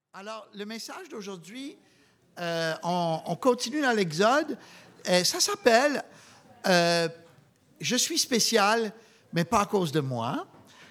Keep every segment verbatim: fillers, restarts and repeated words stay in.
Alors, le message d'aujourd'hui, euh, on, on continue dans l'Exode. Euh, ça s'appelle euh, « Je suis spécial, mais pas à cause de moi ».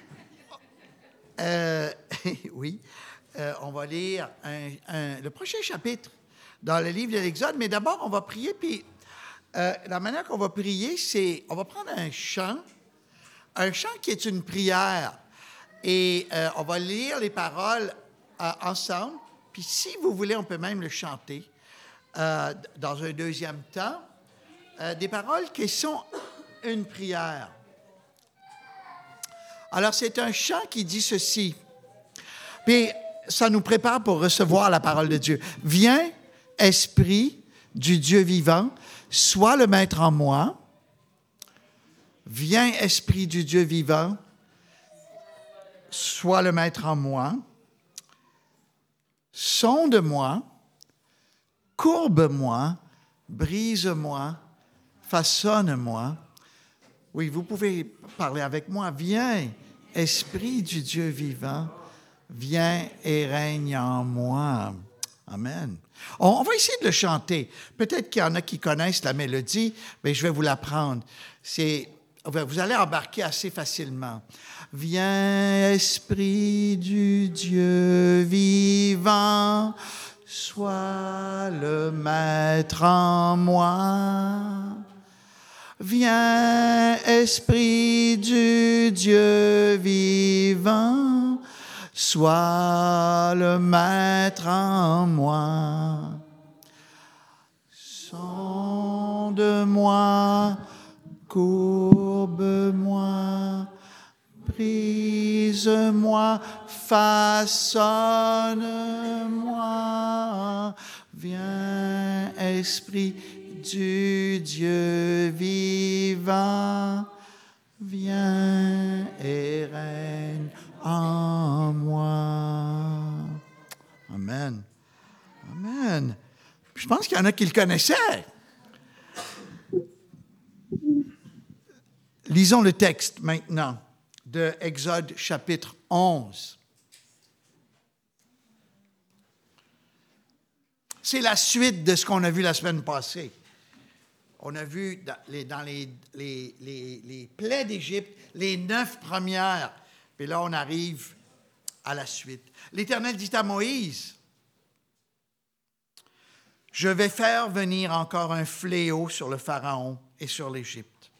Euh, oui, euh, on va lire un, un, le prochain chapitre dans le livre de l'Exode, mais d'abord, on va prier. Puis, euh, la manière qu'on va prier, c'est, on va prendre un chant, un chant qui est une prière, et euh, on va lire les paroles euh, ensemble. Puis, si vous voulez, on peut même le chanter euh, dans un deuxième temps. Euh, des paroles qui sont une prière. Alors, c'est un chant qui dit ceci. Puis, ça nous prépare pour recevoir la parole de Dieu. « Viens, Esprit du Dieu vivant, sois le maître en moi. Viens, Esprit du Dieu vivant, sois le maître en moi. Sonde-moi, courbe-moi, brise-moi, façonne-moi. » Oui, vous pouvez parler avec moi. « Viens, Esprit du Dieu vivant, viens et règne en moi. » Amen. On, on va essayer de le chanter. Peut-être qu'il y en a qui connaissent la mélodie, mais je vais vous l'apprendre. C'est, vous allez embarquer assez facilement. « Viens, Esprit du Dieu vivant, sois le maître en moi. Viens, Esprit du Dieu vivant, sois le maître en moi. Sonde-moi, courbe-moi, brise-moi, façonne-moi. Viens, Esprit du Dieu vivant, viens et règne en moi. » Amen. Amen. Je pense qu'il y en a qui le connaissaient. Lisons le texte maintenant de Exode chapitre onze. C'est la suite de ce qu'on a vu la semaine passée. On a vu dans les, dans les, les, les, les plaies d'Égypte, les neuf premières. Puis là, on arrive à la suite. L'Éternel dit à Moïse, « Je vais faire venir encore un fléau sur le Pharaon et sur l'Égypte.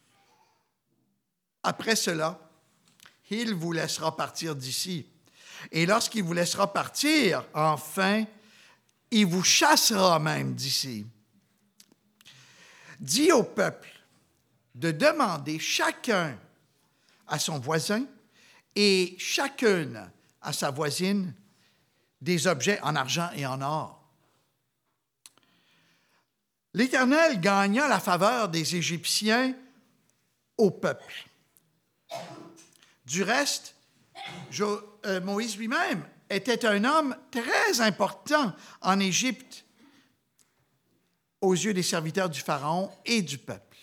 Après cela, il vous laissera partir d'ici. Et lorsqu'il vous laissera partir, enfin, il vous chassera même d'ici. Dis au peuple de demander chacun à son voisin et chacune à sa voisine des objets en argent et en or. » L'Éternel gagna la faveur des Égyptiens au peuple. Du reste, Jo, euh, Moïse lui-même était un homme très important en Égypte aux yeux des serviteurs du Pharaon et du peuple.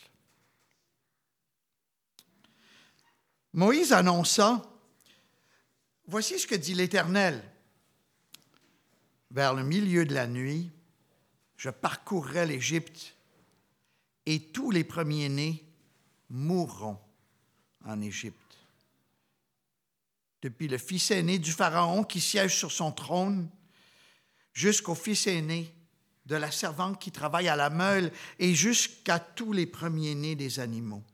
Moïse annonça, « Voici ce que dit l'Éternel. Vers le milieu de la nuit, je parcourrai l'Égypte et tous les premiers-nés mourront en Égypte. Depuis le fils aîné du Pharaon qui siège sur son trône, jusqu'au fils aîné de la servante qui travaille à la meule et jusqu'à tous les premiers-nés des animaux.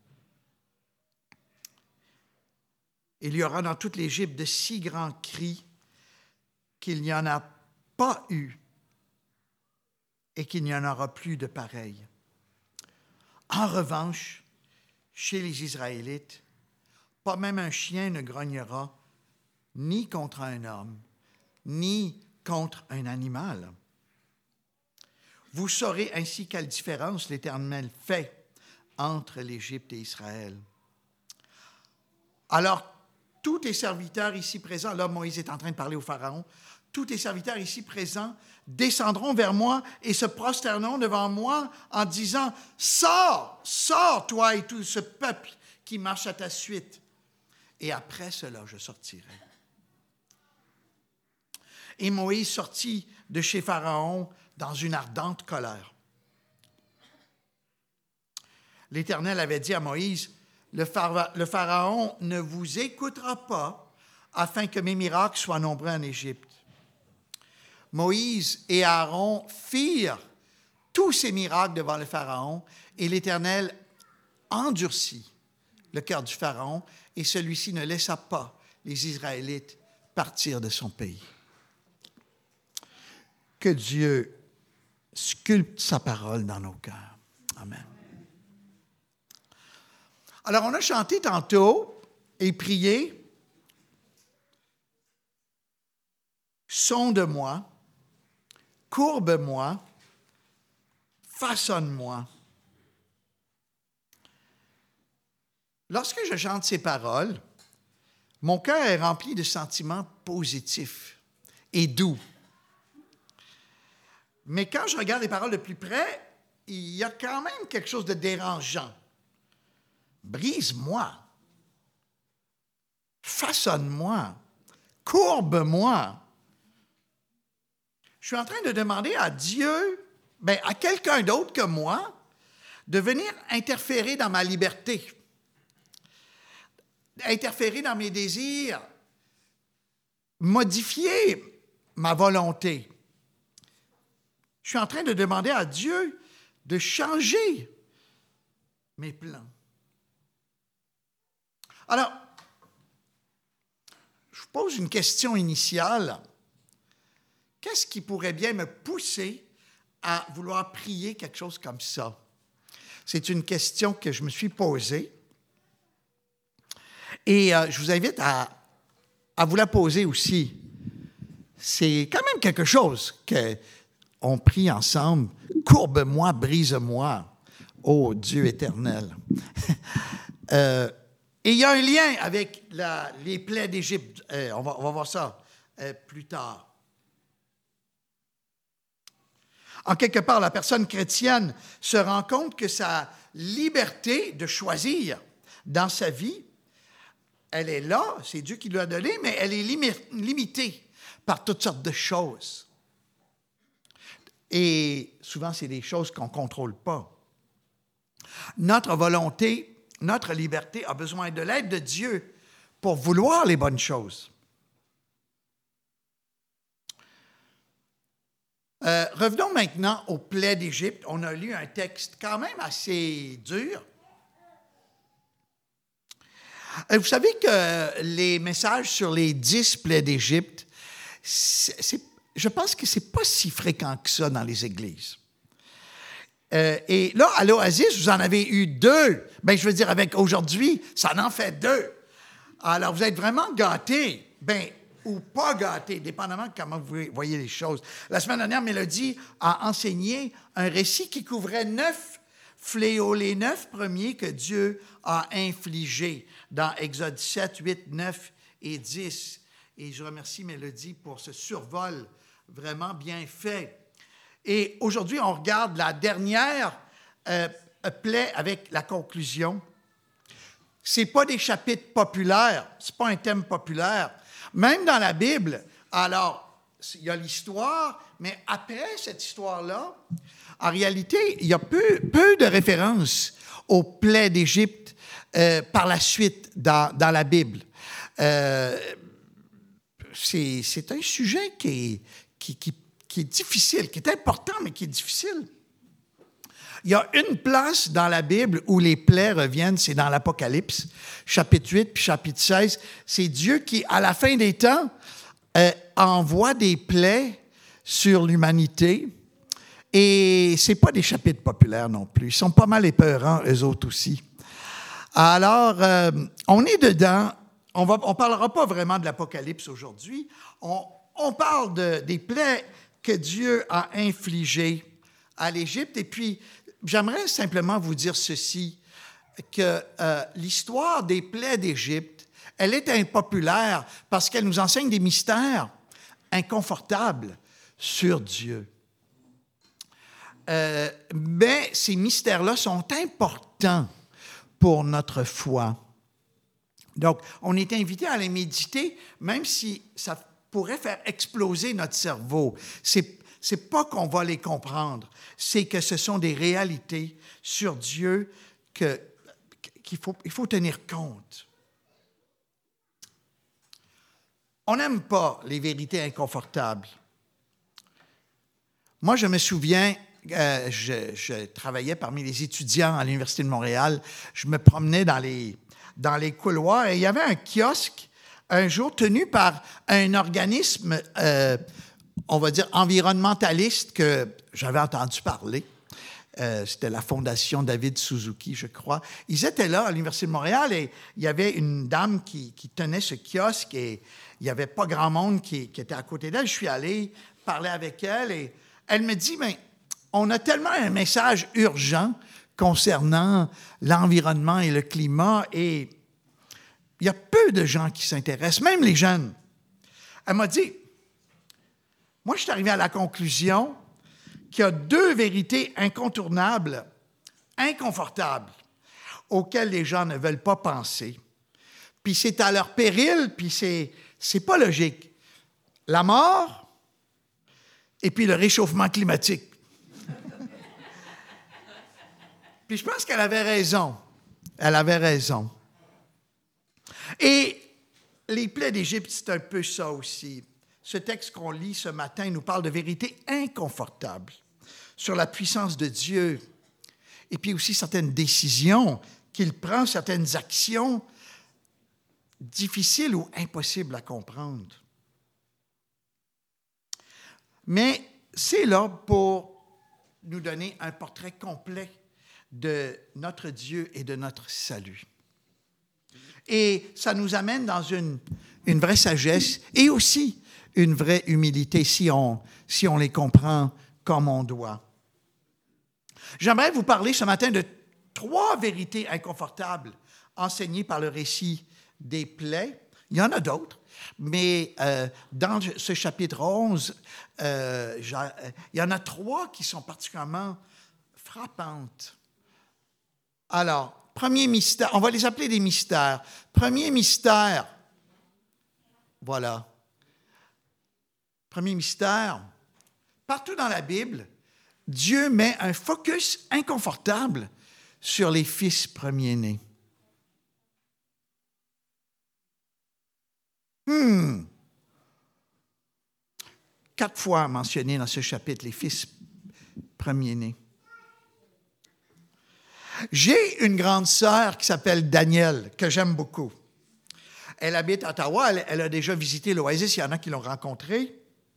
Il y aura dans toute l'Égypte de si grands cris qu'il n'y en a pas eu et qu'il n'y en aura plus de pareils. En revanche, chez les Israélites, pas même un chien ne grognera, ni contre un homme, ni contre un animal. Vous saurez ainsi quelle différence l'Éternel fait entre l'Égypte et Israël. Alors, tous tes serviteurs ici présents, là Moïse est en train de parler au Pharaon, tous tes serviteurs ici présents descendront vers moi et se prosterneront devant moi en disant, « Sors, sors toi et tout ce peuple qui marche à ta suite. Et après cela, je sortirai. » Et Moïse sortit de chez Pharaon dans une ardente colère. L'Éternel avait dit à Moïse, le Pharaon ne vous écoutera pas afin que mes miracles soient nombreux en Égypte. Moïse et Aaron firent tous ces miracles devant le Pharaon et l'Éternel endurcit le cœur du Pharaon et celui-ci ne laissa pas les Israélites partir de son pays. Que Dieu sculpte sa parole dans nos cœurs. Amen. Alors, on a chanté tantôt et prié « Sonde-moi, courbe-moi, façonne-moi ». Lorsque je chante ces paroles, mon cœur est rempli de sentiments positifs et doux. Mais quand je regarde les paroles de plus près, il y a quand même quelque chose de dérangeant. Brise-moi, façonne-moi, courbe-moi. Je suis en train de demander à Dieu, bien, à quelqu'un d'autre que moi, de venir interférer dans ma liberté, interférer dans mes désirs, modifier ma volonté. Je suis en train de demander à Dieu de changer mes plans. Alors, je vous pose une question initiale. Qu'est-ce qui pourrait bien me pousser à vouloir prier quelque chose comme ça? C'est une question que je me suis posée. Et euh, je vous invite à, à vous la poser aussi. C'est quand même quelque chose qu'on prie ensemble. « Courbe-moi, brise-moi, ô Dieu éternel. » euh, Et il y a un lien avec la, les plaies d'Égypte. Euh, on, va, on va voir ça euh, plus tard. En quelque part, la personne chrétienne se rend compte que sa liberté de choisir dans sa vie, elle est là, c'est Dieu qui lui a donné, mais elle est limi- limitée par toutes sortes de choses. Et souvent, c'est des choses qu'on ne contrôle pas. Notre volonté, notre liberté a besoin de l'aide de Dieu pour vouloir les bonnes choses. Euh, revenons maintenant aux plaies d'Égypte. On a lu un texte quand même assez dur. Euh, vous savez que les messages sur les dix plaies d'Égypte, c'est, c'est, je pense que ce n'est pas si fréquent que ça dans les églises. Euh, et là, à l'Oasis, vous en avez eu deux. Bien, je veux dire, avec aujourd'hui, ça en fait deux. Alors, vous êtes vraiment gâtés. Bien, ou pas gâtés, dépendamment de comment vous voyez les choses. La semaine dernière, Mélodie a enseigné un récit qui couvrait neuf fléaux, les neuf premiers que Dieu a infligés dans Exode sept, huit, neuf et dix. Et je remercie Mélodie pour ce survol vraiment bien fait. Et aujourd'hui, on regarde la dernière euh, plaie avec la conclusion. Ce n'est pas des chapitres populaires, ce n'est pas un thème populaire. Même dans la Bible, alors, il y a l'histoire, mais après cette histoire-là, en réalité, il y a peu, peu de références aux plaies d'Égypte euh, par la suite dans, dans la Bible. Euh, c'est, c'est un sujet qui est, qui, qui, qui est difficile, qui est important, mais qui est difficile. Il y a une place dans la Bible où les plaies reviennent, c'est dans l'Apocalypse, chapitre huit puis chapitre seize. C'est Dieu qui, à la fin des temps, euh, envoie des plaies sur l'humanité. Et ce n'est pas des chapitres populaires non plus. Ils sont pas mal épeurants, eux autres aussi. Alors, euh, on est dedans. On ne on parlera pas vraiment de l'Apocalypse aujourd'hui. On, on parle de, des plaies que Dieu a infligées à l'Égypte. Et puis, j'aimerais simplement vous dire ceci, que euh, l'histoire des plaies d'Égypte, elle est impopulaire parce qu'elle nous enseigne des mystères inconfortables sur Dieu. Euh, mais ces mystères-là sont importants pour notre foi. Donc, on est invité à les méditer, même si ça pourrait faire exploser notre cerveau. C'est, c'est pas qu'on va les comprendre, c'est que ce sont des réalités sur Dieu que, qu'il faut, il faut tenir compte. On n'aime pas les vérités inconfortables. Moi, je me souviens, euh, je, je travaillais parmi les étudiants à l'Université de Montréal. Je me promenais dans les, dans les couloirs et il y avait un kiosque un jour tenu par un organisme, euh, on va dire, environnementaliste que j'avais entendu parler. Euh, c'était la Fondation David Suzuki, je crois. Ils étaient là à l'Université de Montréal et il y avait une dame qui, qui tenait ce kiosque et il n'y avait pas grand monde qui, qui était à côté d'elle. Je suis allé parler avec elle et elle me dit, bien, on a tellement un message urgent concernant l'environnement et le climat et il y a peu de gens qui s'intéressent, même les jeunes. Elle m'a dit, moi, je suis arrivé à la conclusion qu'il y a deux vérités incontournables, inconfortables, auxquelles les gens ne veulent pas penser. Puis c'est à leur péril, puis c'est, c'est pas logique. La mort et puis le réchauffement climatique. Puis je pense qu'elle avait raison. Elle avait raison. Et les plaies d'Égypte, c'est un peu ça aussi. Ce texte qu'on lit ce matin nous parle de vérités inconfortables sur la puissance de Dieu et puis aussi certaines décisions qu'il prend, certaines actions difficiles ou impossibles à comprendre. Mais c'est là pour nous donner un portrait complet de notre Dieu et de notre salut. Et ça nous amène dans une, une vraie sagesse et aussi une vraie humilité si on, si on les comprend comme on doit. J'aimerais vous parler ce matin de trois vérités inconfortables enseignées par le récit des plaies. Il y en a d'autres, mais euh, dans ce chapitre onze, euh, il y en a trois qui sont particulièrement frappantes. Alors, premier mystère, on va les appeler des mystères. Premier mystère, voilà. Premier mystère, partout dans la Bible, Dieu met un focus inconfortable sur les fils premiers-nés. Hmm. Quatre fois mentionné dans ce chapitre, les fils premiers-nés. J'ai une grande sœur qui s'appelle Danielle, que j'aime beaucoup. Elle habite à Ottawa, elle, elle a déjà visité l'Oasis, il y en a qui l'ont rencontrée.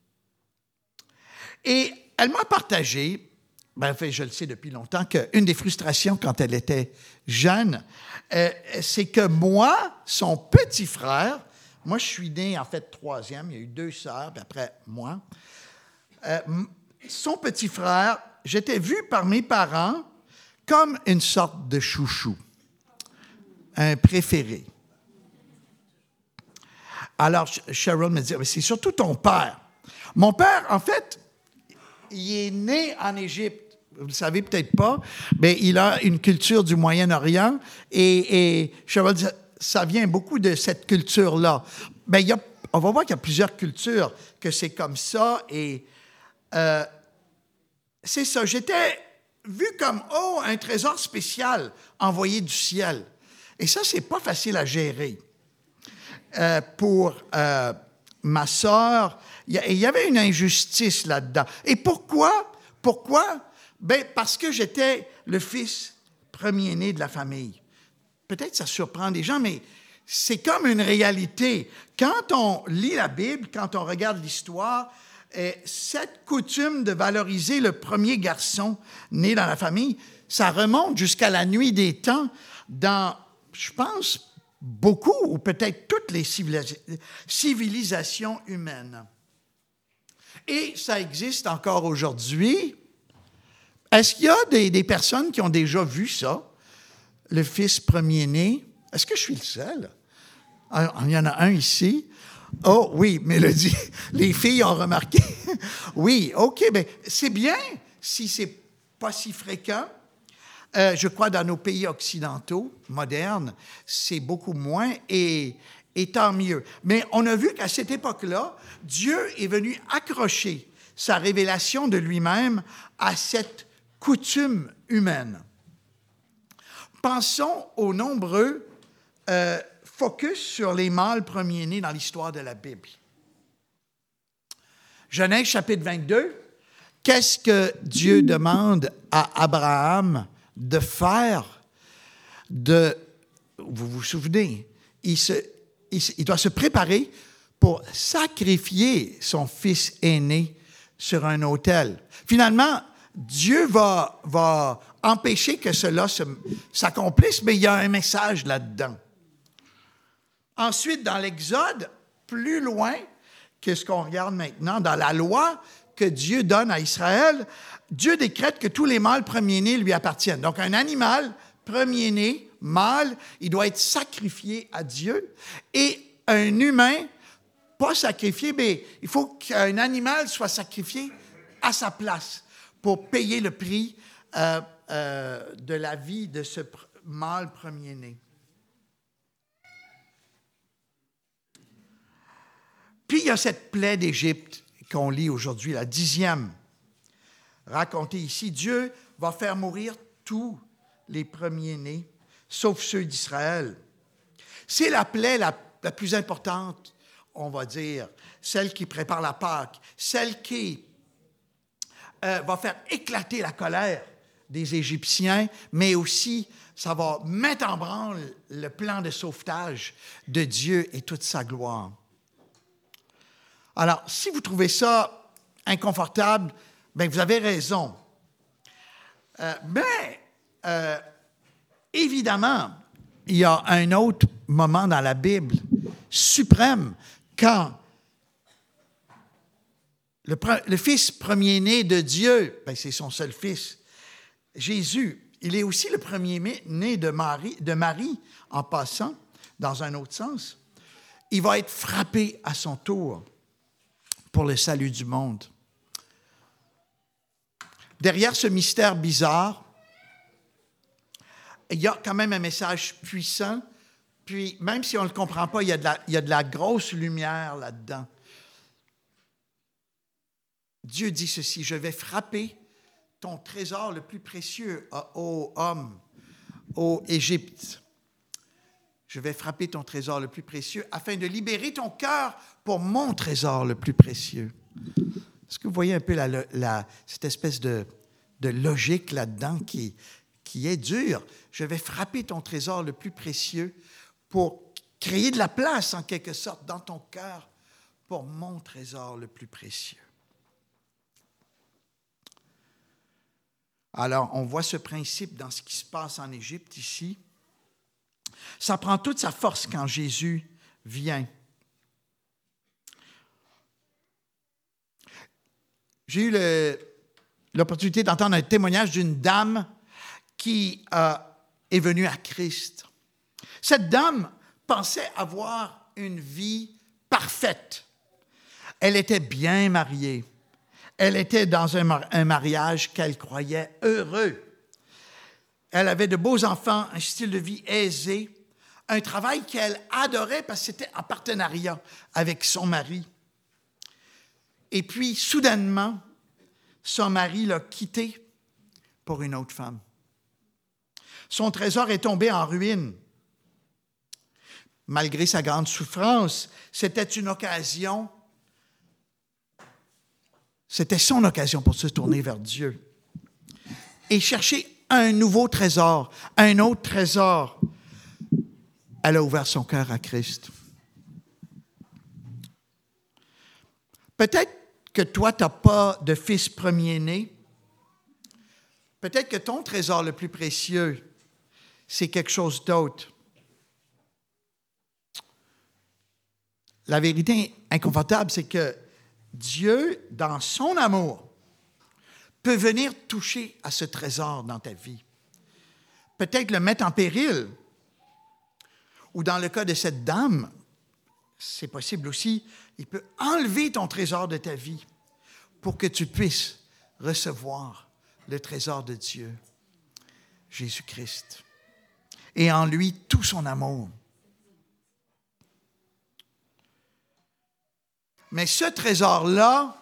Et elle m'a partagé, ben, je le sais depuis longtemps, qu'une des frustrations quand elle était jeune, euh, c'est que moi, son petit frère, moi je suis né en fait troisième, il y a eu deux sœurs, puis après moi, euh, son petit frère, j'étais vu par mes parents comme une sorte de chouchou, un préféré. Alors, Cheryl me dit, c'est surtout ton père. Mon père, en fait, il est né en Égypte. Vous ne le savez peut-être pas, mais il a une culture du Moyen-Orient et, et Cheryl dit, ça vient beaucoup de cette culture-là. Bien, il y a, on va voir qu'il y a plusieurs cultures que c'est comme ça et euh, c'est ça. J'étais vu comme, oh, un trésor spécial envoyé du ciel. Et ça, c'est pas facile à gérer. Euh, pour euh, ma sœur, il y, y avait une injustice là-dedans. Et pourquoi? Pourquoi? Ben, parce que j'étais le fils premier-né de la famille. Peut-être que ça surprend des gens, mais c'est comme une réalité. Quand on lit la Bible, quand on regarde l'histoire, euh, cette coutume de valoriser le premier garçon né dans la famille, ça remonte jusqu'à la nuit des temps dans, je pense, beaucoup ou peut-être toutes les civilisations humaines. Et ça existe encore aujourd'hui. Est-ce qu'il y a des, des personnes qui ont déjà vu ça, le fils premier-né? Est-ce que je suis le seul? Il y en a un ici. Oh oui, Mélodie, les filles ont remarqué. Oui, OK, bien, c'est bien si c'est pas si fréquent. Euh, je crois dans nos pays occidentaux, modernes, c'est beaucoup moins. Et, et tant mieux. Mais on a vu qu'à cette époque-là, Dieu est venu accrocher sa révélation de lui-même à cette coutume humaine. Pensons aux nombreux euh, focus sur les mâles premiers-nés dans l'histoire de la Bible. Genèse chapitre vingt-deux, qu'est-ce que Dieu demande à Abraham de faire? De, vous vous souvenez, il, se, il, il doit se préparer pour sacrifier son fils aîné sur un autel. Finalement, Dieu va, va empêcher que cela se, s'accomplisse, mais il y a un message là-dedans. Ensuite, dans l'Exode, plus loin que ce qu'on regarde maintenant, dans la loi que Dieu donne à Israël, Dieu décrète que tous les mâles premiers-nés lui appartiennent. Donc, un animal premier-né, mâle, il doit être sacrifié à Dieu. Et un humain, pas sacrifié, mais il faut qu'un animal soit sacrifié à sa place pour payer le prix euh, euh, de la vie de ce pr- mâle premier-né. Puis il y a cette plaie d'Égypte qu'on lit aujourd'hui, la dixième, racontée ici. Dieu va faire mourir tous les premiers-nés, sauf ceux d'Israël. C'est la plaie la, la plus importante, on va dire, celle qui prépare la Pâque, celle qui Euh, va faire éclater la colère des Égyptiens, mais aussi ça va mettre en branle le plan de sauvetage de Dieu et toute sa gloire. Alors, si vous trouvez ça inconfortable, bien, vous avez raison. Euh, mais, euh, évidemment, il y a un autre moment dans la Bible suprême quand Le, le fils premier-né de Dieu, ben c'est son seul fils, Jésus, il est aussi le premier-né de Marie, de Marie, en passant, dans un autre sens. Il va être frappé à son tour pour le salut du monde. Derrière ce mystère bizarre, il y a quand même un message puissant, puis même si on ne le comprend pas, il y a de la, il y a de la grosse lumière là-dedans. Dieu dit ceci, « Je vais frapper ton trésor le plus précieux, ô homme, ô Égypte. Je vais frapper ton trésor le plus précieux afin de libérer ton cœur pour mon trésor le plus précieux. » Est-ce que vous voyez un peu la, la, cette espèce de, de logique là-dedans qui, qui est dure? Je vais frapper ton trésor le plus précieux pour créer de la place, en quelque sorte, dans ton cœur pour mon trésor le plus précieux. Alors, on voit ce principe dans ce qui se passe en Égypte ici. Ça prend toute sa force quand Jésus vient. J'ai eu le, l'opportunité d'entendre un témoignage d'une dame qui euh, est venue à Christ. Cette dame pensait avoir une vie parfaite. Elle était bien mariée. Elle était dans un, un mariage qu'elle croyait heureux. Elle avait de beaux enfants, un style de vie aisé, un travail qu'elle adorait parce que c'était en partenariat avec son mari. Et puis, soudainement, son mari l'a quittée pour une autre femme. Son trésor est tombé en ruine. Malgré sa grande souffrance, c'était une occasion C'était son occasion pour se tourner vers Dieu et chercher un nouveau trésor, un autre trésor. Elle a ouvert son cœur à Christ. Peut-être que toi, tu n'as pas de fils premier-né. Peut-être que ton trésor le plus précieux, c'est quelque chose d'autre. La vérité inconfortable, c'est que Dieu, dans son amour, peut venir toucher à ce trésor dans ta vie. Peut-être le mettre en péril. Ou dans le cas de cette dame, c'est possible aussi, il peut enlever ton trésor de ta vie pour que tu puisses recevoir le trésor de Dieu, Jésus-Christ. Et en lui, tout son amour. Mais ce trésor-là,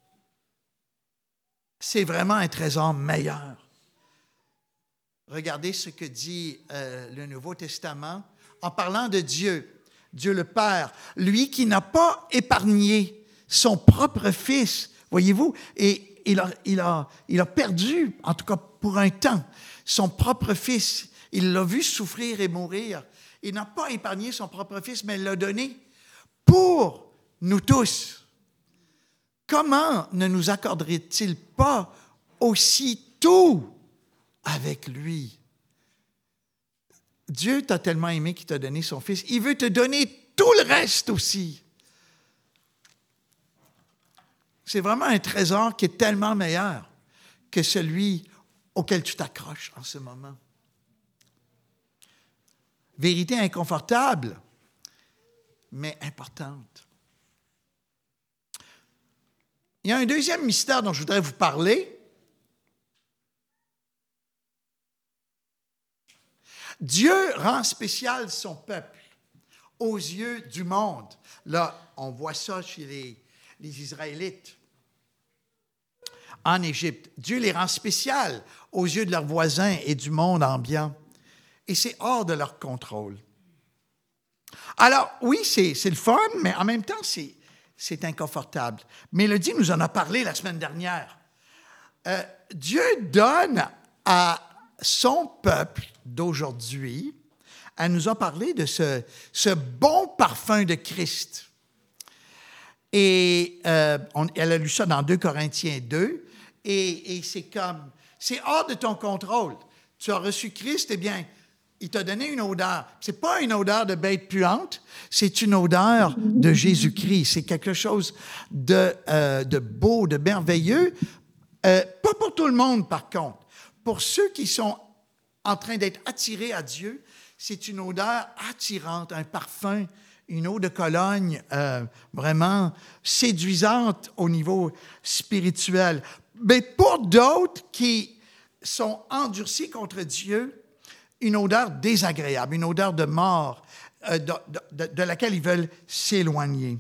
c'est vraiment un trésor meilleur. Regardez ce que dit euh, le Nouveau Testament en parlant de Dieu, Dieu le Père, lui qui n'a pas épargné son propre Fils, voyez-vous, et il a, il a, il a perdu, en tout cas pour un temps, son propre Fils. Il l'a vu souffrir et mourir. Il n'a pas épargné son propre Fils, mais il l'a donné pour nous tous. Comment ne nous accorderait-il pas aussi tout avec lui? Dieu t'a tellement aimé qu'il t'a donné son Fils. Il veut te donner tout le reste aussi. C'est vraiment un trésor qui est tellement meilleur que celui auquel tu t'accroches en ce moment. Vérité inconfortable, mais importante. Il y a un deuxième mystère dont je voudrais vous parler. Dieu rend spécial son peuple aux yeux du monde. Là, on voit ça chez les, les Israélites en Égypte. Dieu les rend spéciales aux yeux de leurs voisins et du monde ambiant. Et c'est hors de leur contrôle. Alors, oui, c'est, c'est le fun, mais en même temps, c'est, c'est inconfortable. Mélodie nous en a parlé la semaine dernière. Euh, Dieu donne à son peuple d'aujourd'hui, elle nous a parlé de ce, ce bon parfum de Christ. Et euh, on, elle a lu ça dans deux Corinthiens deux, et, et c'est comme, c'est hors de ton contrôle. Tu as reçu Christ, eh bien, il t'a donné une odeur. Ce n'est pas une odeur de bête puante, c'est une odeur de Jésus-Christ. C'est quelque chose de, euh, de beau, de merveilleux. Euh, pas pour tout le monde, par contre. Pour ceux qui sont en train d'être attirés à Dieu, c'est une odeur attirante, un parfum, une eau de Cologne euh, vraiment séduisante au niveau spirituel. Mais pour d'autres qui sont endurcis contre Dieu, une odeur désagréable, une odeur de mort euh, de, de, de laquelle ils veulent s'éloigner.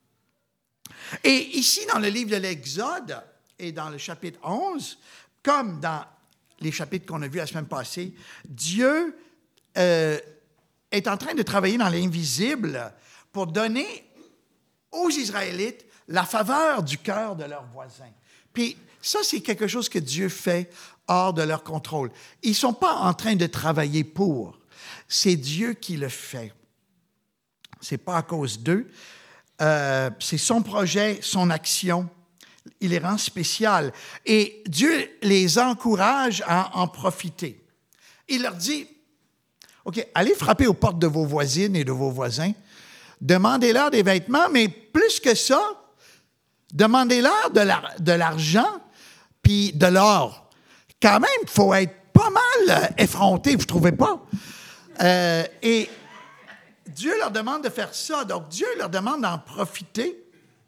Et ici, dans le livre de l'Exode et dans le chapitre onze, comme dans les chapitres qu'on a vus la semaine passée, Dieu euh, est en train de travailler dans l'invisible pour donner aux Israélites la faveur du cœur de leurs voisins. Puis ça, c'est quelque chose que Dieu fait hors de leur contrôle. Ils ne sont pas en train de travailler pour. C'est Dieu qui le fait. Ce n'est pas à cause d'eux. Euh, c'est son projet, son action. Il les rend spéciales. Et Dieu les encourage à en profiter. Il leur dit, OK, allez frapper aux portes de vos voisines et de vos voisins. Demandez-leur des vêtements, mais plus que ça, demandez-leur de, la, de l'argent puis de l'or. Quand même, il faut être pas mal effronté, vous ne trouvez pas? Euh, et Dieu leur demande de faire ça. Donc, Dieu leur demande d'en profiter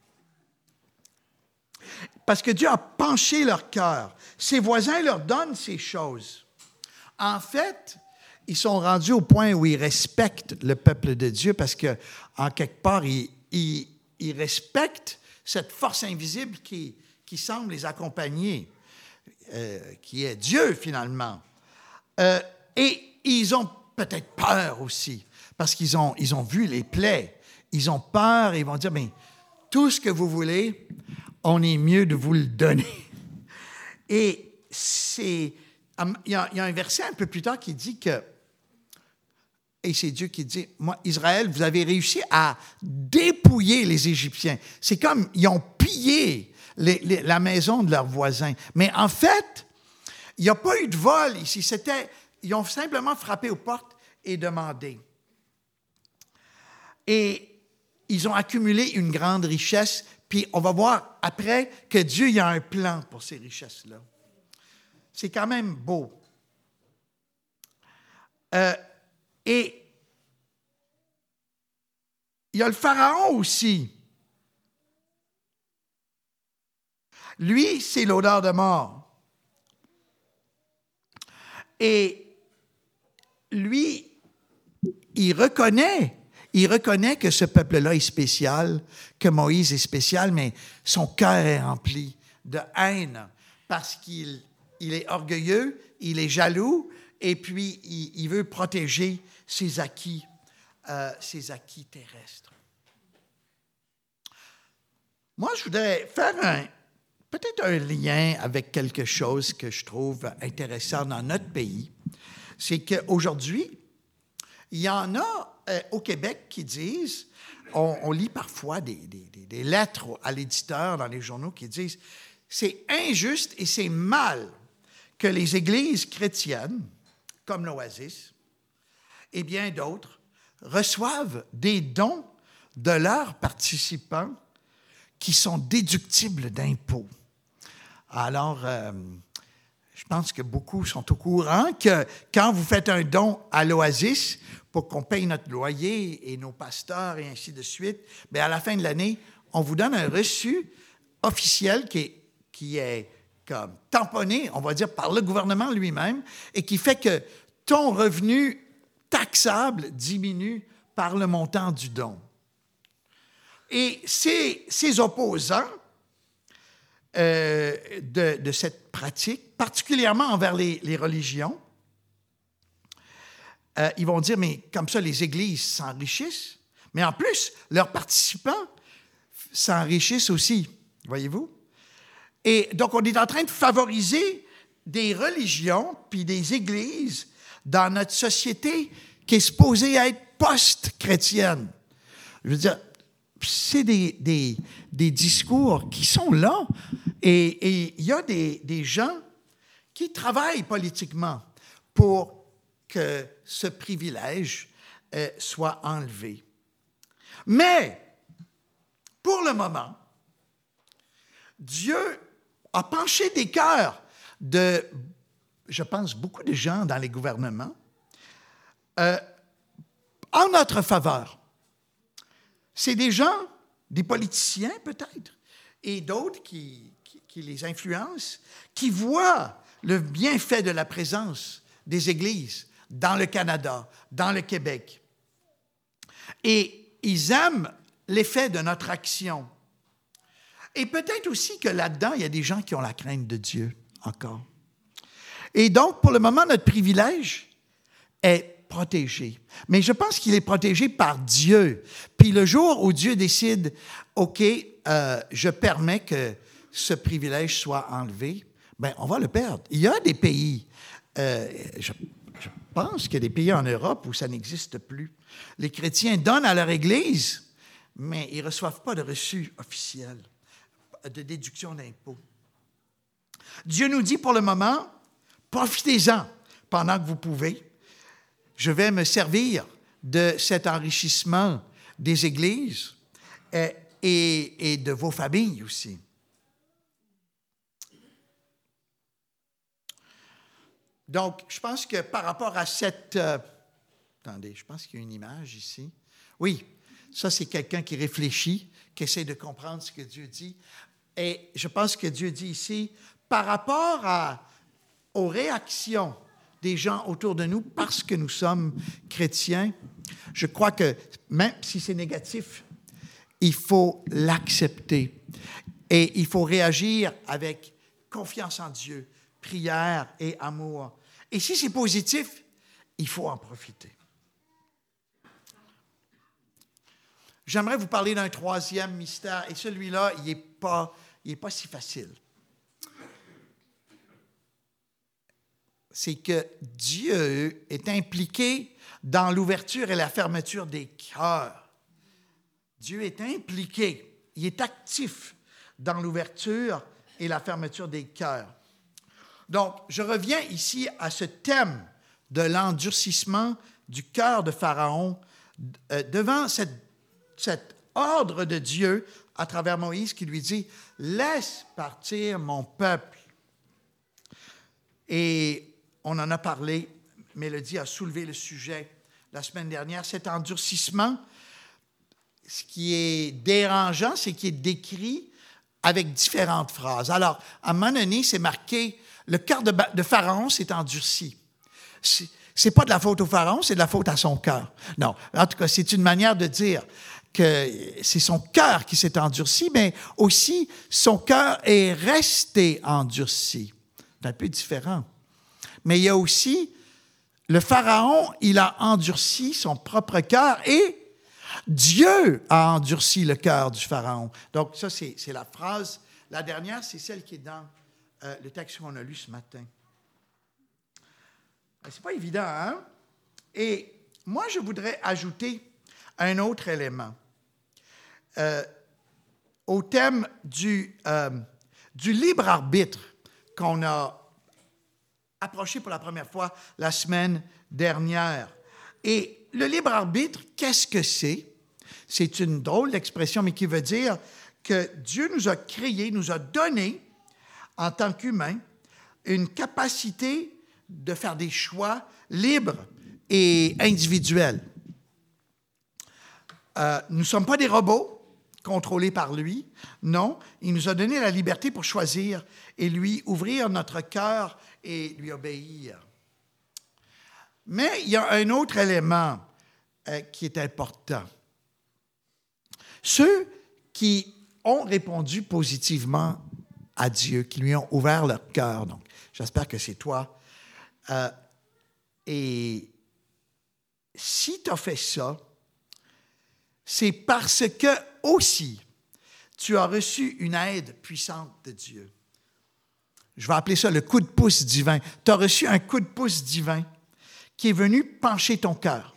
parce que Dieu a penché leur cœur. Ses voisins leur donnent ces choses. En fait, ils sont rendus au point où ils respectent le peuple de Dieu parce qu'en quelque part, ils, ils, ils respectent cette force invisible qui, qui semble les accompagner, euh, qui est Dieu finalement. Euh, et ils ont peut-être peur aussi parce qu'ils ont, ils ont vu les plaies. Ils ont peur et ils vont dire, mais tout ce que vous voulez, on est mieux de vous le donner. Et c'est, il y a, il y a un verset un peu plus tard qui dit que, et c'est Dieu qui dit, moi, Israël, vous avez réussi à dépouiller les Égyptiens. C'est comme, ils ont pillé les, les, la maison de leurs voisins. Mais en fait, il n'y a pas eu de vol ici. C'était, ils ont simplement frappé aux portes et demandé. Et ils ont accumulé une grande richesse. Puis on va voir après que Dieu il a un plan pour ces richesses-là. C'est quand même beau. Euh, et il y a le Pharaon aussi. Lui, c'est l'odeur de mort. Et lui, il reconnaît, Il reconnaît que ce peuple-là est spécial, que Moïse est spécial, mais son cœur est rempli de haine parce qu'il il est orgueilleux, il est jaloux, et puis il, il veut protéger ses acquis, euh, ses acquis terrestres. Moi, je voudrais faire un, peut-être un lien avec quelque chose que je trouve intéressant dans notre pays. C'est qu'aujourd'hui, il y en a euh, au Québec qui disent, on, on lit parfois des, des, des lettres à l'éditeur dans les journaux qui disent « C'est injuste et c'est mal que les églises chrétiennes, comme l'Oasis, et bien d'autres, reçoivent des dons de leurs participants qui sont déductibles d'impôts. » Alors, euh, je pense que beaucoup sont au courant que quand vous faites un don à l'Oasis pour qu'on paye notre loyer et nos pasteurs et ainsi de suite, bien à la fin de l'année, on vous donne un reçu officiel qui est, qui est comme tamponné, on va dire, par le gouvernement lui-même et qui fait que ton revenu taxable diminue par le montant du don. Et ces, ces opposants euh, de, de cette pratique, particulièrement envers les, les religions, euh, ils vont dire, mais comme ça, les églises s'enrichissent, mais en plus, leurs participants s'enrichissent aussi, voyez-vous? Et donc, on est en train de favoriser des religions puis des églises dans notre société qui est supposée être post-chrétienne. Je veux dire, c'est des, des, des discours qui sont là et il y a des, des gens qui travaillent politiquement pour que ce privilège euh, soit enlevé. Mais, pour le moment, Dieu a penché des cœurs de, je pense, beaucoup de gens dans les gouvernements euh, en notre faveur. C'est des gens, des politiciens peut-être, et d'autres qui, qui, qui les influencent, qui voient le bienfait de la présence des églises dans le Canada, dans le Québec. Et ils aiment l'effet de notre action. Et peut-être aussi que là-dedans, il y a des gens qui ont la crainte de Dieu encore. Et donc, pour le moment, notre privilège est protégé. Mais je pense qu'il est protégé par Dieu. Puis le jour où Dieu décide, OK, euh, je permets que ce privilège soit enlevé, bien, on va le perdre. Il y a des pays, euh, je, je pense qu'il y a des pays en Europe où ça n'existe plus. Les chrétiens donnent à leur Église, mais ils ne reçoivent pas de reçu officiel, de déduction d'impôts. Dieu nous dit pour le moment, profitez-en pendant que vous pouvez. Je vais me servir de cet enrichissement des églises et, et, et de vos familles aussi. Donc, je pense que par rapport à cette... Euh, attendez, je pense qu'il y a une image ici. Oui, ça c'est quelqu'un qui réfléchit, qui essaie de comprendre ce que Dieu dit. Et je pense que Dieu dit ici, par rapport à, aux réactions des gens autour de nous, parce que nous sommes chrétiens, je crois que même si c'est négatif, il faut l'accepter. Et il faut réagir avec confiance en Dieu, prière et amour. Et si c'est positif, il faut en profiter. J'aimerais vous parler d'un troisième mystère, et celui-là, il n'est pas, il n'est pas si facile. C'est que Dieu est impliqué dans l'ouverture et la fermeture des cœurs. Dieu est impliqué, il est actif dans l'ouverture et la fermeture des cœurs. Donc, je reviens ici à ce thème de l'endurcissement du cœur de Pharaon euh, devant cette, cet ordre de Dieu à travers Moïse qui lui dit « Laisse partir mon peuple ». Et on en a parlé, Mélodie a soulevé le sujet la semaine dernière, cet endurcissement, ce qui est dérangeant, c'est qu'il est décrit avec différentes phrases. Alors, à un moment donné, c'est marqué, le cœur de, de Pharaon s'est endurci. C'est, c'est pas de la faute au Pharaon, c'est de la faute à son cœur. Non, en tout cas, c'est une manière de dire que c'est son cœur qui s'est endurci, mais aussi son cœur est resté endurci. C'est un peu différent. Mais il y a aussi le Pharaon, il a endurci son propre cœur et Dieu a endurci le cœur du Pharaon. Donc ça, c'est, c'est la phrase. La dernière, c'est celle qui est dans euh, le texte qu'on a lu ce matin. C'est pas évident, hein? Et moi, je voudrais ajouter un autre élément euh, au thème du, euh, du libre arbitre qu'on a approché pour la première fois la semaine dernière. Et le libre arbitre, qu'est-ce que c'est? C'est une drôle d'expression, mais qui veut dire que Dieu nous a créés, nous a donné, en tant qu'humains, une capacité de faire des choix libres et individuels. Euh, nous ne sommes pas des robots contrôlés par lui. Non, il nous a donné la liberté pour choisir et lui ouvrir notre cœur et lui obéir. Mais il y a un autre élément euh, qui est important. Ceux qui ont répondu positivement à Dieu, qui lui ont ouvert leur cœur, donc j'espère que c'est toi, euh, et si tu as fait ça, c'est parce que aussi tu as reçu une aide puissante de Dieu. Je vais appeler ça le coup de pouce divin. Tu as reçu un coup de pouce divin qui est venu pencher ton cœur.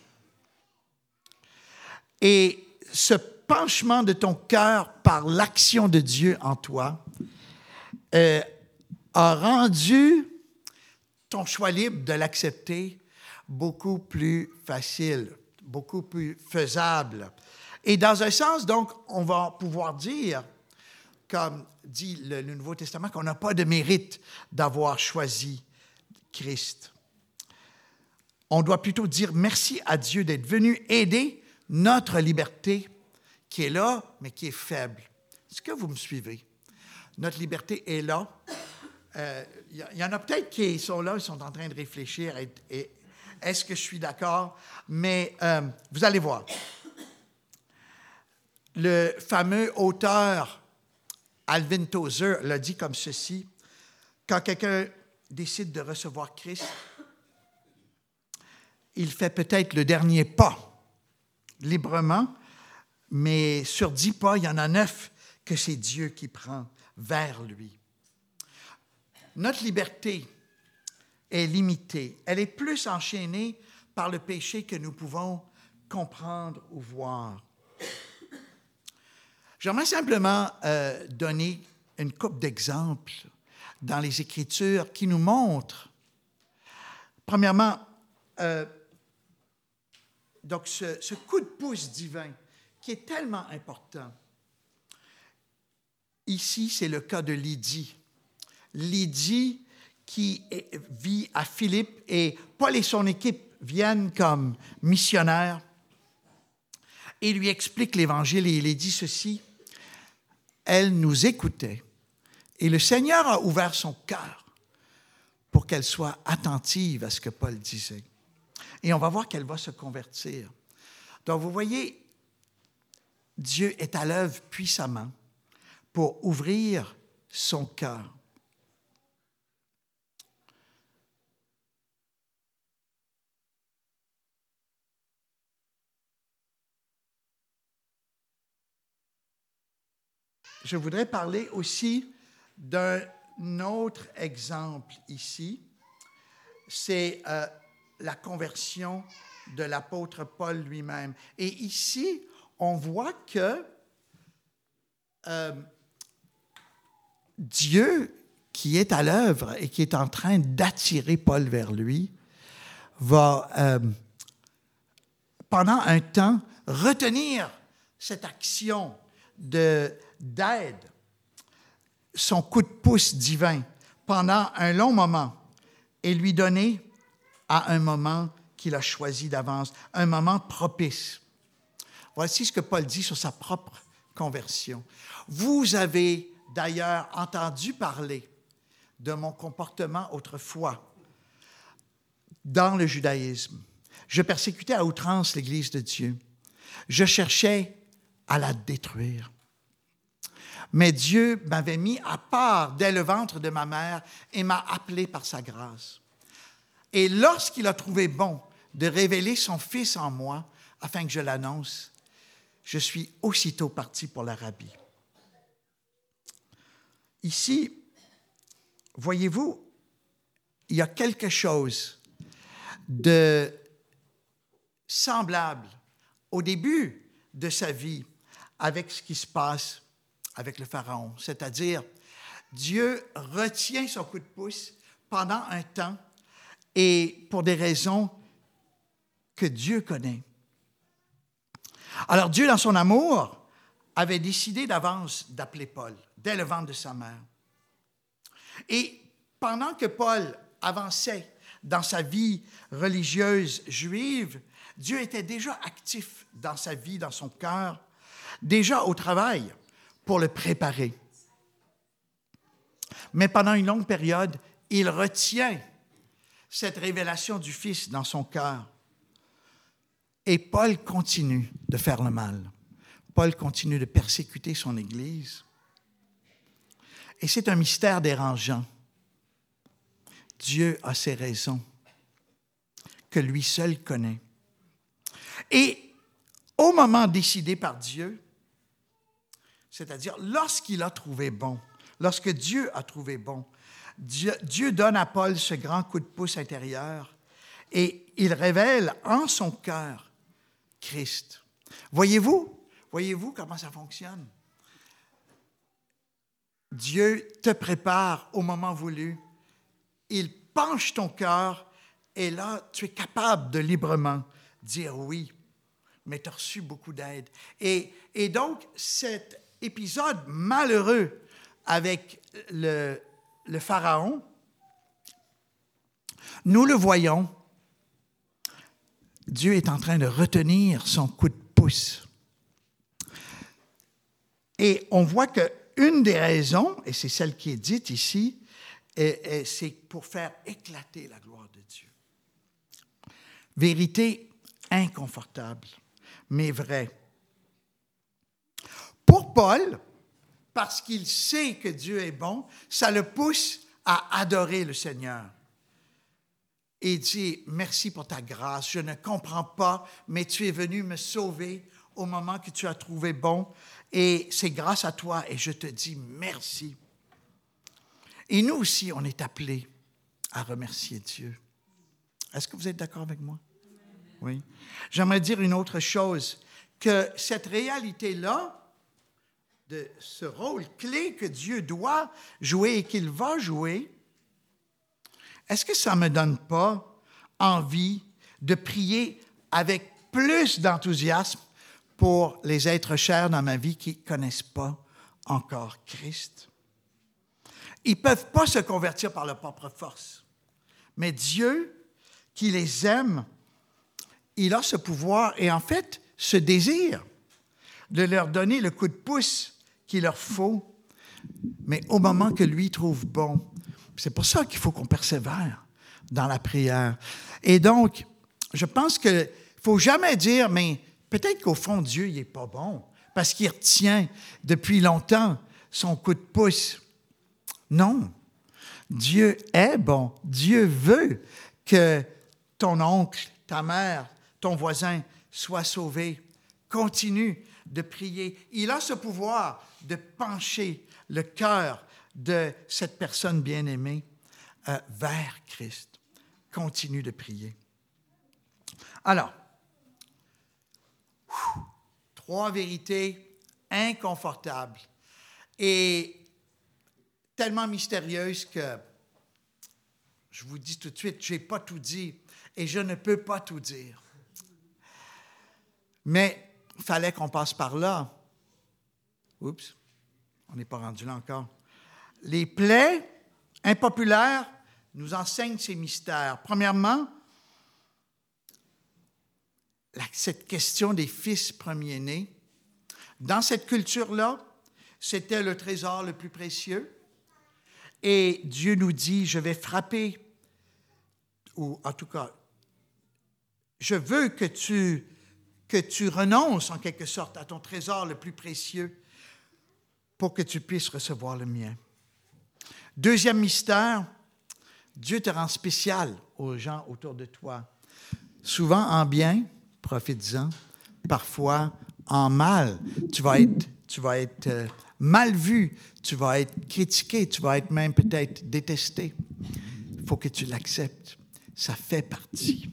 Et ce penchement de ton cœur par l'action de Dieu en toi euh, a rendu ton choix libre de l'accepter beaucoup plus facile, beaucoup plus faisable. Et dans un sens, donc, on va pouvoir dire, comme dit le, le Nouveau Testament, qu'on n'a pas de mérite d'avoir choisi Christ. On doit plutôt dire merci à Dieu d'être venu aider notre liberté qui est là, mais qui est faible. Est-ce que vous me suivez? Notre liberté est là. Il euh, y, y en a peut-être qui sont là, ils sont en train de réfléchir. Et, et, est-ce que je suis d'accord? Mais euh, vous allez voir. Le fameux auteur Alvin Tozer l'a dit comme ceci. Quand quelqu'un décide de recevoir Christ, il fait peut-être le dernier pas librement, mais sur dix pas, il y en a neuf que c'est Dieu qui prend vers lui. Notre liberté est limitée. Elle est plus enchaînée par le péché que nous pouvons comprendre ou voir. J'aimerais simplement euh, donner une couple d'exemples dans les Écritures qui nous montrent, premièrement, euh, donc ce, ce coup de pouce divin qui est tellement important. Ici, c'est le cas de Lydie. Lydie qui est, vit à Philippe et Paul et son équipe viennent comme missionnaires et lui expliquent l'Évangile et il est dit ceci. Elle nous écoutait et le Seigneur a ouvert son cœur pour qu'elle soit attentive à ce que Paul disait. Et on va voir qu'elle va se convertir. Donc, vous voyez, Dieu est à l'œuvre puissamment pour ouvrir son cœur. Je voudrais parler aussi d'un autre exemple ici. C'est euh, la conversion de l'apôtre Paul lui-même. Et ici, on voit que euh, Dieu, qui est à l'œuvre et qui est en train d'attirer Paul vers lui, va, euh, pendant un temps, retenir cette action de, d'aide, son coup de pouce divin, pendant un long moment, et lui donner à un moment qu'il a choisi d'avance, un moment propice. Voici ce que Paul dit sur sa propre conversion. Vous avez d'ailleurs entendu parler de mon comportement autrefois, dans le judaïsme. Je persécutais à outrance l'Église de Dieu. Je cherchais à la détruire. Mais Dieu m'avait mis à part dès le ventre de ma mère et m'a appelé par sa grâce. Et lorsqu'il a trouvé bon de révéler son Fils en moi, afin que je l'annonce, je suis aussitôt parti pour l'Arabie. Ici, voyez-vous, il y a quelque chose de semblable au début de sa vie avec ce qui se passe avec le Pharaon. C'est-à-dire, Dieu retient son coup de pouce pendant un temps et pour des raisons que Dieu connaît. Alors Dieu, dans son amour, avait décidé d'avance d'appeler Paul, dès le ventre de sa mère. Et pendant que Paul avançait dans sa vie religieuse juive, Dieu était déjà actif dans sa vie, dans son cœur, déjà au travail pour le préparer. Mais pendant une longue période, il retient cette révélation du Fils dans son cœur. Et Paul continue de faire le mal. Paul continue de persécuter son Église. Et c'est un mystère dérangeant. Dieu a ses raisons que lui seul connaît. Et au moment décidé par Dieu, c'est-à-dire lorsqu'il a trouvé bon, lorsque Dieu a trouvé bon, Dieu, Dieu donne à Paul ce grand coup de pouce intérieur et il révèle en son cœur Christ. Voyez-vous, voyez-vous comment ça fonctionne? Dieu te prépare au moment voulu, il penche ton cœur et là, tu es capable de librement dire oui, mais tu as reçu beaucoup d'aide. Et, et donc, cet épisode malheureux avec le, le Pharaon, nous le voyons, Dieu est en train de retenir son coup de pouce. Et on voit qu'une des raisons, et c'est celle qui est dite ici, et, et c'est pour faire éclater la gloire de Dieu. Vérité inconfortable, mais vraie. Pour Paul, parce qu'il sait que Dieu est bon, ça le pousse à adorer le Seigneur. Et il dit, merci pour ta grâce, je ne comprends pas, mais tu es venu me sauver au moment que tu as trouvé bon, et c'est grâce à toi, et je te dis merci. Et nous aussi, on est appelés à remercier Dieu. Est-ce que vous êtes d'accord avec moi? Oui. J'aimerais dire une autre chose, que cette réalité-là, de ce rôle clé que Dieu doit jouer et qu'il va jouer, est-ce que ça ne me donne pas envie de prier avec plus d'enthousiasme pour les êtres chers dans ma vie qui ne connaissent pas encore Christ? Ils ne peuvent pas se convertir par leur propre force. Mais Dieu, qui les aime, il a ce pouvoir et en fait, ce désir de leur donner le coup de pouce qu'il leur faut, mais au moment que lui trouve bon. C'est pour ça qu'il faut qu'on persévère dans la prière. Et donc, je pense qu'il ne faut jamais dire, mais peut-être qu'au fond, Dieu, il n'est pas bon, parce qu'il retient depuis longtemps son coup de pouce. Non, Dieu est bon. Dieu veut que ton oncle, ta mère, ton voisin soient sauvés. Continue de prier. Il a ce pouvoir de pencher le cœur de cette personne bien-aimée euh, vers Christ. Continue de prier. Alors, whew, trois vérités inconfortables et tellement mystérieuses que je vous dis tout de suite, je n'ai pas tout dit et je ne peux pas tout dire. Mais il fallait qu'on passe par là. Oups, on n'est pas rendu là encore. Les plaies impopulaires nous enseignent ces mystères. Premièrement, la, cette question des fils premiers-nés. Dans cette culture-là, c'était le trésor le plus précieux. Et Dieu nous dit, je vais frapper ou en tout cas, je veux que tu, que tu renonces en quelque sorte à ton trésor le plus précieux pour que tu puisses recevoir le mien. Deuxième mystère, Dieu te rend spécial aux gens autour de toi. Souvent en bien, profites-en, parfois en mal. Tu vas être, tu vas être euh, mal vu, tu vas être critiqué, tu vas être même peut-être détesté. Il faut que tu l'acceptes. Ça fait partie.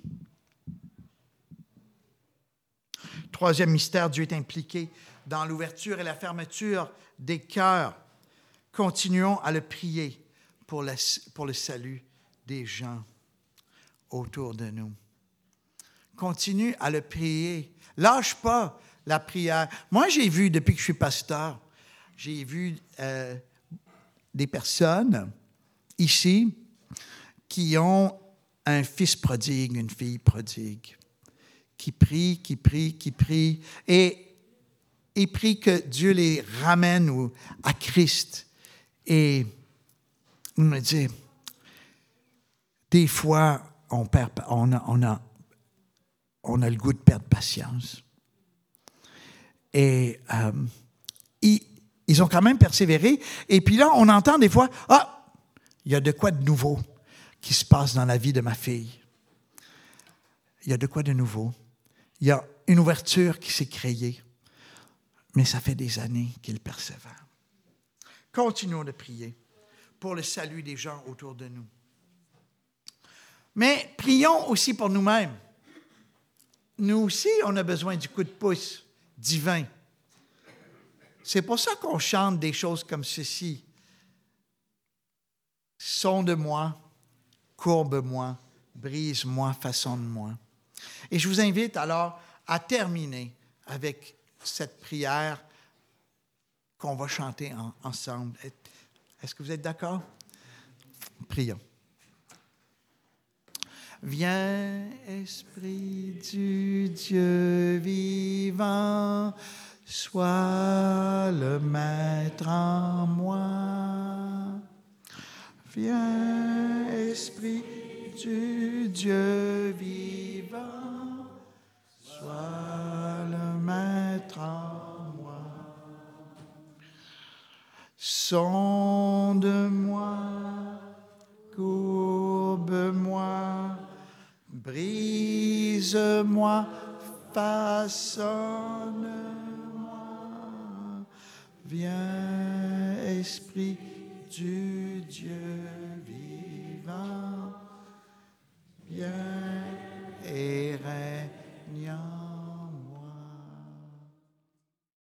Troisième mystère, Dieu est impliqué dans l'ouverture et la fermeture des cœurs. Continuons à le prier pour, la, pour le salut des gens autour de nous. Continue à le prier. Lâche pas la prière. Moi, j'ai vu, depuis que je suis pasteur, j'ai vu euh, des personnes ici qui ont un fils prodigue, une fille prodigue, qui prient, qui prient, qui prient, et ils prient que Dieu les ramène à Christ. Et on me dit, des fois, on, perd, on, a, on, a, on a le goût de perdre patience. Et euh, ils, ils ont quand même persévéré. Et puis là, on entend des fois, « Ah, il y a de quoi de nouveau qui se passe dans la vie de ma fille. Il y a de quoi de nouveau. Il y a une ouverture qui s'est créée. » Mais ça fait des années qu'il persévère. Continuons de prier pour le salut des gens autour de nous. Mais prions aussi pour nous-mêmes. Nous aussi, on a besoin du coup de pouce divin. C'est pour ça qu'on chante des choses comme ceci. Sonde-moi, courbe-moi, brise-moi, façonne-moi. Et je vous invite alors à terminer avec cette prière qu'on va chanter en, ensemble. Est-ce que vous êtes d'accord? Prions. Viens, Esprit du Dieu vivant, sois le Maître en moi. Viens, Esprit du Dieu vivant, sois le Maître en moi. Sonde-moi, courbe-moi, brise-moi, façonne-moi. Viens, Esprit du Dieu vivant, viens et règne